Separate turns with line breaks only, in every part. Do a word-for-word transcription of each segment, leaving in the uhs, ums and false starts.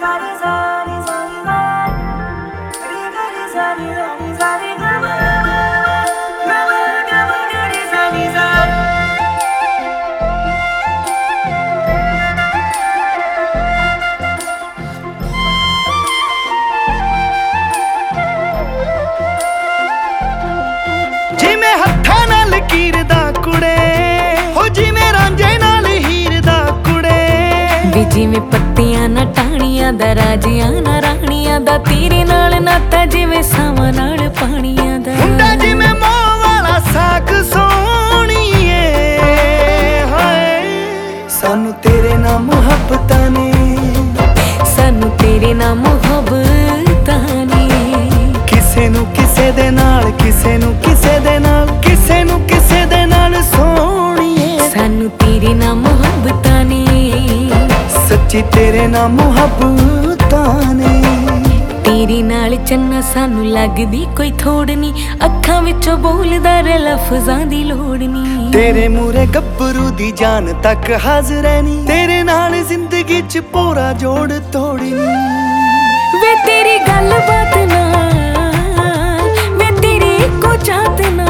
जिवें पत्तियां ना टाणियां दा राजियां ना राणियां दा तेरे नाल नाता जिवें सावां नाल पाणियां दा हुंदा जिवें मोह वाला साग सोहणीए हाय सानू तेरे नाल मुहब्बतां ने सानू तेरे नाल मुहब्बतां ने किसे नू किसे दे नाल किसे नू किसे दे नाल किसे नू किसे दे नाल सोहणीए सानू तेरे नाल मुहब्बतां ने सच्ची तेरे नाल मुहब्बतां ने तेरे नाल चन्ना सानू लगदी कोई थोड़ नी अखां विचों बोलदा रे लफ्ज़ां दी लोड़ नी तेरे मूरे गब्बरू दी जान तक हाज़र नी तेरे नाल जिंदगी च पूरा जोड़ तोड़नी वे तेरी गल बात ना वे तेरी को चाहत ना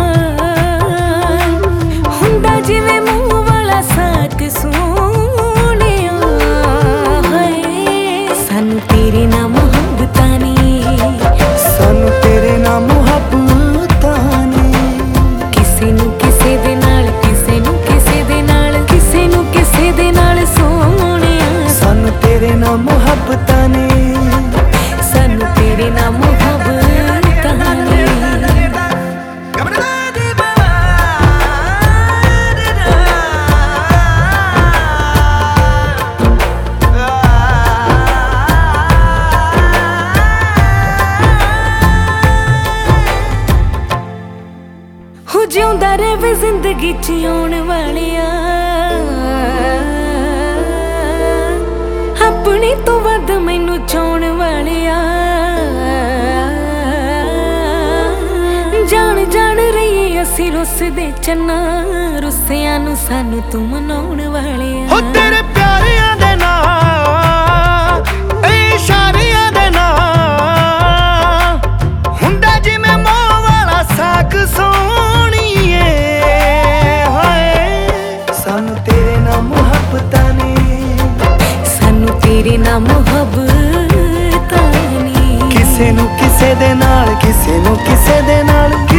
हुंदा जिवें मुंह वाला साग सोहणिया सानू तेरे नाल मुहब्बतां ने सानू तेरे नाल मुहब्बतां ने किसे नू किसे दे नाल किसे नू किसे दे नाल किसे नू किसे दे नाल सोहणिया सानू तेरे नाल मुहब्बतां ने सानू तेरे नाल मुहब्बतां ने जिउंदा रहे जिंदगी च आउण वालिया अपनी तो वध मैनू चाहण वालिया जान जान रही असी रुस दे चन्ना रुसिया नू सानू तू मनाउण वालिया हो तेरे प्यारियां दे नाल ए इशारियां दे नाल हुंदा जिवें मोह वाला साग सोहणीए सानू तेरे नाल मुहब्बतां ने सानू तेरे नाल मुहब्बतां ने किसे नू किसे दे नाल किसे नू किसे दे नाल